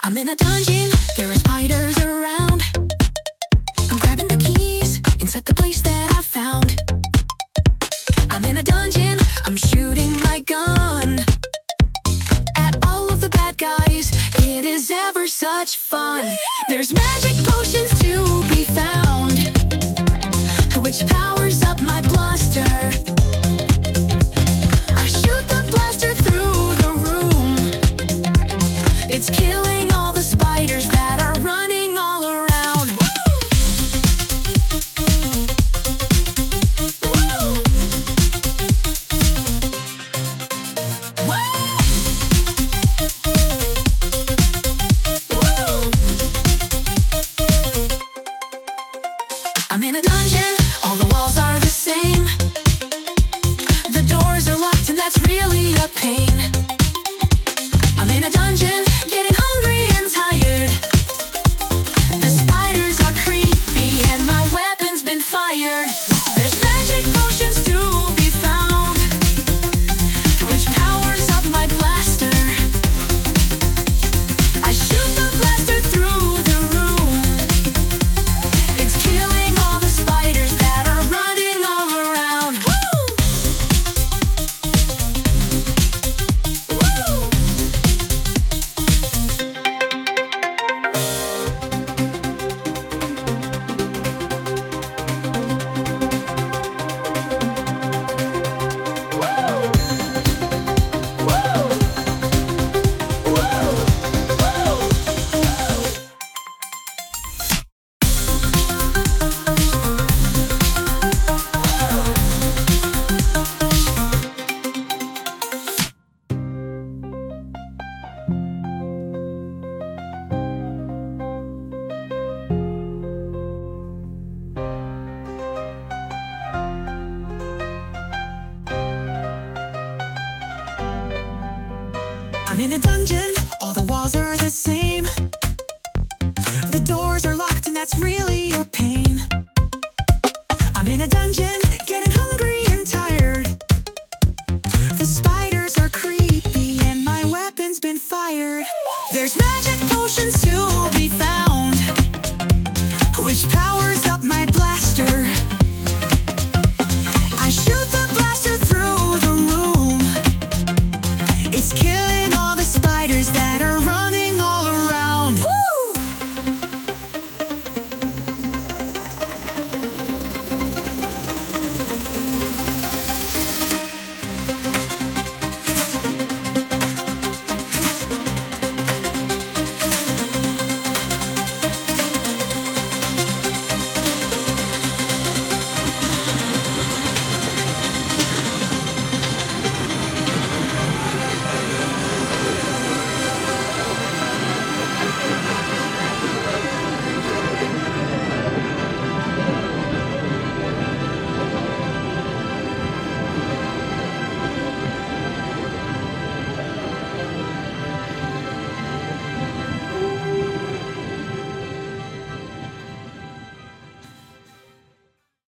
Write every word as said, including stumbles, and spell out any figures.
I'm in a dungeon, there are spiders around. I'm grabbing the keys inside the place that I found. I'm in a dungeon, I'm shooting my gun at all of the bad guys. It is ever such fun. There's magic potions to be found, which powers up my blaster. I shoot the blaster through the room. It's killing all the spiders that are running all around. Woo! Woo! Woo! I'm in a dungeon, all the walls are the same. The doors are locked and that's really a pain. I'm in a dungeon, getting hungry and tired. The spiders are creepy and my weapon's been fired. There's magic potions to be found, which powers up my blaster. I shoot the blaster through the room. It's killing all the spiders that are running all around. Woo! Woo! I'm in a dungeon, all the walls are the same. The doors are locked and that's really a pain. I'm in a dungeon, getting hungry and tired. The spiders are creepy and my weapon's been fired. There's magic potions to